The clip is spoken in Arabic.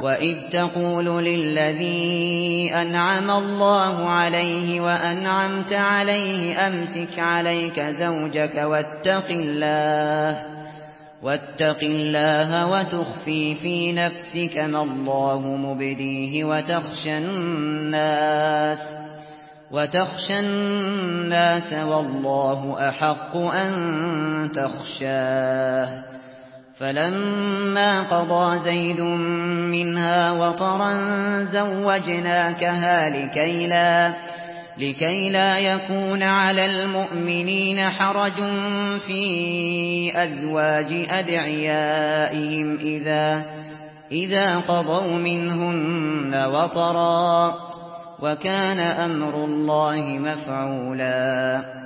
وَإِذْ تَقُولُ لِلَّذِي أَنْعَمَ اللَّهُ عَلَيْهِ وَأَنْعَمْتَ عَلَيْهِ أَمْسِكْ عَلَيْكَ زَوْجَكَ وَاتَّقِ اللَّهَ وَتُخْفِي فِي نَفْسِكَ مَا اللَّهُ مُبْدِيهِ وَتَخْشَى النَّاسَ وَاللَّهُ أَحَقُّ أَن تَخْشَاهُ فَلَمَّا قَضَىٰ زَيْدٌ مِّنْهَا وَطَرًا زَوَّجْنَاكَهَا لِكَيْ لَا يَكُونَ عَلَى الْمُؤْمِنِينَ حَرَجٌ فِي أَزْوَاجِ أَدْعِيَائِهِمْ إِذَا قَضَوْا مِنْهُنَّ وَطَرًا ۚ وَكَانَ أَمْرُ اللَّهِ مَفْعُولًا